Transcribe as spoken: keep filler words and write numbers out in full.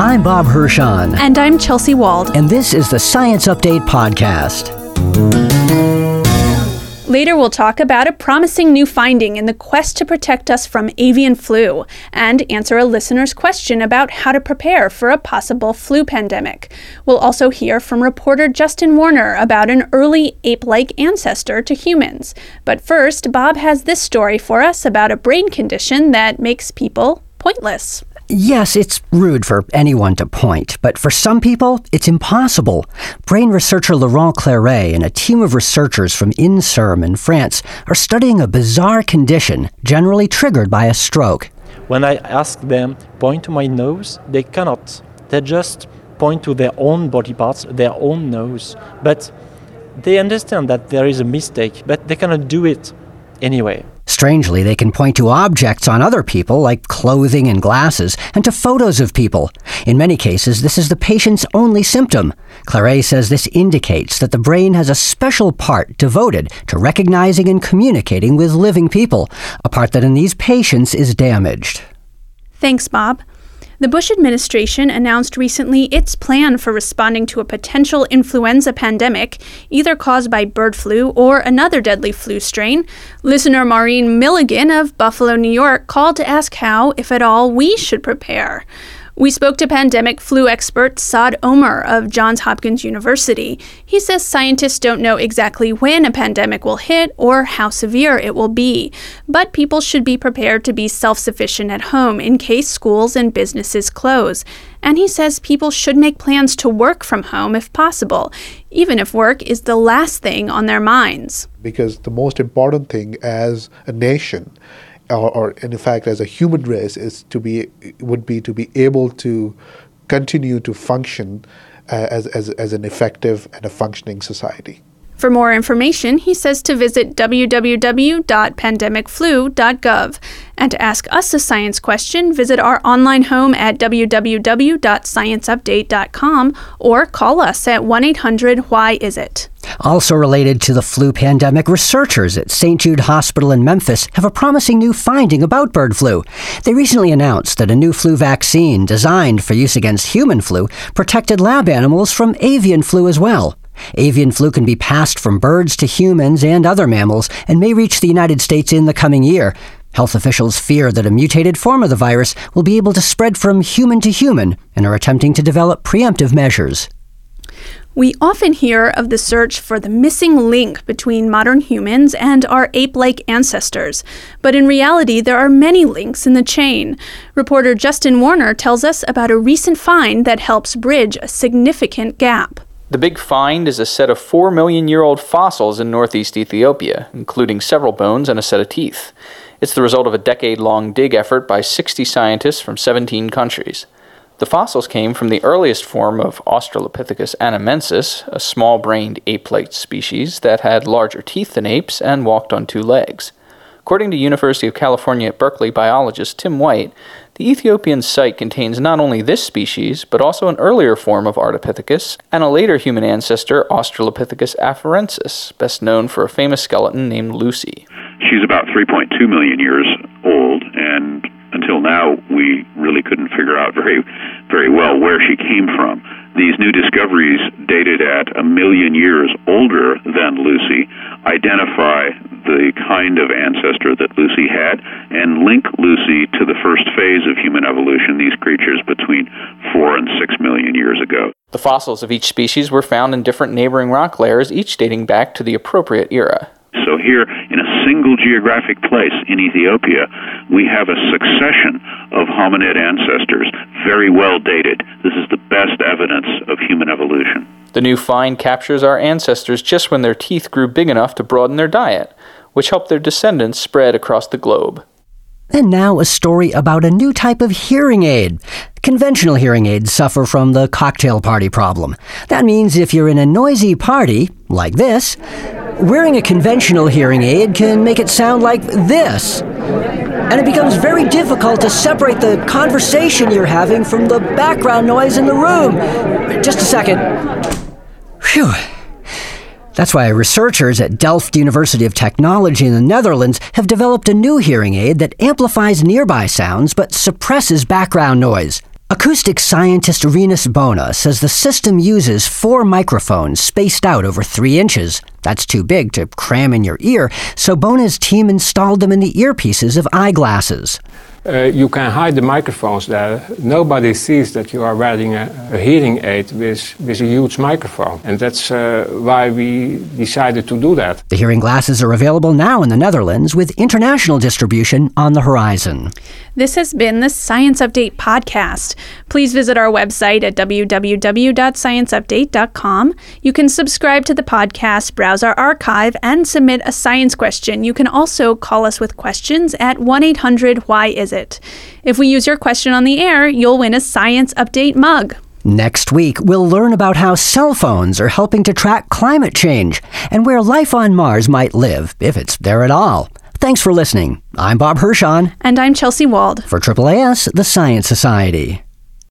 I'm Bob Hirshon. And I'm Chelsea Wald. And this is the Science Update Podcast. Later, we'll talk about a promising new finding in the quest to protect us from avian flu and answer a listener's question about how to prepare for a possible flu pandemic. We'll also hear from reporter Justin Warner about an early ape-like ancestor to humans. But first, Bob has this story for us about a brain condition that makes people pointless. Yes, it's rude for anyone to point, but for some people, it's impossible. Brain researcher Laurent Claret and a team of researchers from INSERM in France are studying a bizarre condition generally triggered by a stroke. When I ask them, point to my nose, they cannot. They just point to their own body parts, their own nose. But they understand that there is a mistake, but they cannot do it anyway. Strangely, they can point to objects on other people, like clothing and glasses, and to photos of people. In many cases, this is the patient's only symptom. Claret says this indicates that the brain has a special part devoted to recognizing and communicating with living people, a part that in these patients is damaged. Thanks, Bob. The Bush administration announced recently its plan for responding to a potential influenza pandemic, either caused by bird flu or another deadly flu strain. Listener Maureen Milligan of Buffalo, New York, called to ask how, if at all, we should prepare. We spoke to pandemic flu expert Saad Omer of Johns Hopkins University. He says scientists don't know exactly when a pandemic will hit or how severe it will be, but people should be prepared to be self-sufficient at home in case schools and businesses close. And he says people should make plans to work from home if possible, even if work is the last thing on their minds. Because the most important thing as a nation, Or, or in fact, as a human race, is to be would be to be able to continue to function uh, as, as as an effective and a functioning society. For more information, he says to visit w w w dot pandemic flu dot gov. And to ask us a science question, visit our online home at w w w dot science update dot com or call us at one eight hundred why is it. Also related to the flu pandemic, researchers at Saint Jude Hospital in Memphis have a promising new finding about bird flu. They recently announced that a new flu vaccine designed for use against human flu protected lab animals from avian flu as well. Avian flu can be passed from birds to humans and other mammals and may reach the United States in the coming year. Health officials fear that a mutated form of the virus will be able to spread from human to human and are attempting to develop preemptive measures. We often hear of the search for the missing link between modern humans and our ape-like ancestors. But in reality, there are many links in the chain. Reporter Justin Warner tells us about a recent find that helps bridge a significant gap. The big find is a set of four million year old fossils in northeast Ethiopia, including several bones and a set of teeth. It's the result of a decade-long dig effort by sixty scientists from seventeen countries. The fossils came from the earliest form of Australopithecus anamensis, a small-brained ape-like species that had larger teeth than apes and walked on two legs. According to University of California at Berkeley biologist Tim White, the Ethiopian site contains not only this species, but also an earlier form of Ardipithecus and a later human ancestor, Australopithecus afarensis, best known for a famous skeleton named Lucy. She's about three point two million years old, and until now, we really couldn't figure out very, very well where she came from. These new discoveries, dated at a million years older than Lucy, identify the kind of ancestor that Lucy had and link Lucy to the first phase of human evolution, these creatures between four and six million years ago. The fossils of each species were found in different neighboring rock layers, each dating back to the appropriate era. So here, in a single geographic place in Ethiopia, we have a succession of hominid ancestors, very well dated. This is the best evidence of human evolution. The new find captures our ancestors just when their teeth grew big enough to broaden their diet, which helped their descendants spread across the globe. And now a story about a new type of hearing aid. Conventional hearing aids suffer from the cocktail party problem. That means if you're in a noisy party, like this, wearing a conventional hearing aid can make it sound like this. And it becomes very difficult to separate the conversation you're having from the background noise in the room. Just a second. Phew. That's why researchers at Delft University of Technology in the Netherlands have developed a new hearing aid that amplifies nearby sounds but suppresses background noise. Acoustic scientist Rinus Bona says the system uses four microphones spaced out over three inches. That's too big to cram in your ear, so Bona's team installed them in the earpieces of eyeglasses. Uh, you can hide the microphones there. Nobody sees that you are wearing a, a hearing aid with, with a huge microphone. And that's uh, why we decided to do that. The hearing glasses are available now in the Netherlands with international distribution on the horizon. This has been the Science Update podcast. Please visit our website at w w w dot science update dot com. You can subscribe to the podcast, browse our archive, and submit a science question. You can also call us with questions at one eight hundred why is it. If we use your question on the air, you'll win a Science Update mug. Next week, we'll learn about how cell phones are helping to track climate change and where life on Mars might live, if it's there at all. Thanks for listening. I'm Bob Hirschon. And I'm Chelsea Wald. For A A S, the Science Society.